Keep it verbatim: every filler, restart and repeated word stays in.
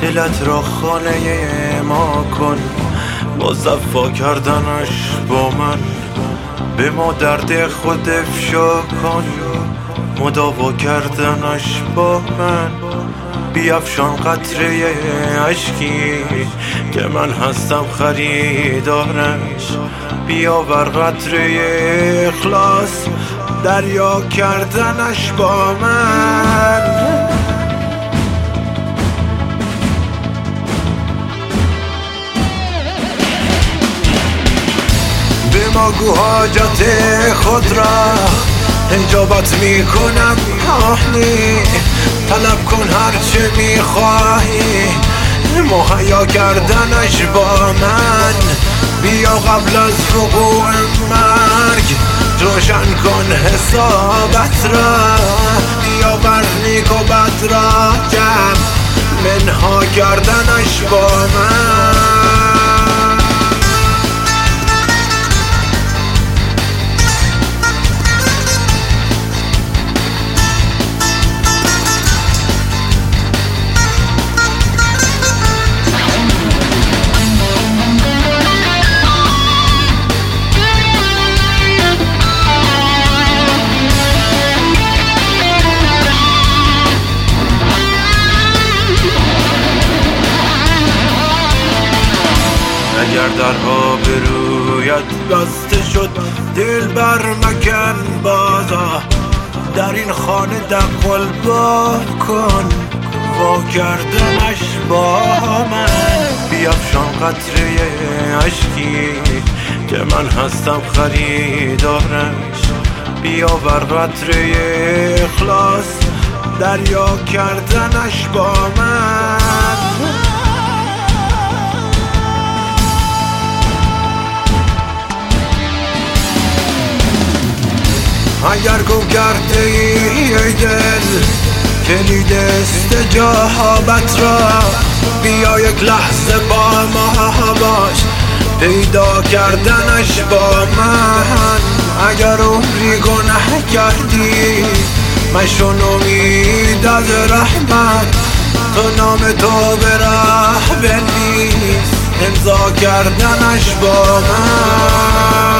دلت را خانه ما کن، مصفا کردنش با من به ما درد خود افشا کن، مداوا کردنش با من بیفشان قطره اشکی که من هستم خریدارش، بیاور قطره اخلاص دریا کردنش با من. به ما گو حاجت خود را اجابت میکنم آهنی، طلب کن هرچه میخواهی مهیا کردنش با من، بیا قبل از وقوع مرگ روشن کن حسابت را، بیا بر نیک و بد را جمع منها کردنش با من. اگر درها به رویت بسته شد دل بر مکن بازا، در این خانه دقل با کن وا کردنش با من، بیفشان قطره اشکی که من هستم خریدارش، بیاور قطره اخلاص دریا کردنش با من. اگر گم کرده ای دل کلید استجابت را، بیا یک لحظه با ما باش پیدا کردنش با من. اگر عمری گناه کردی مشون امید از رحمت، تو نام تو به راه بنویس امضا کردنش با من.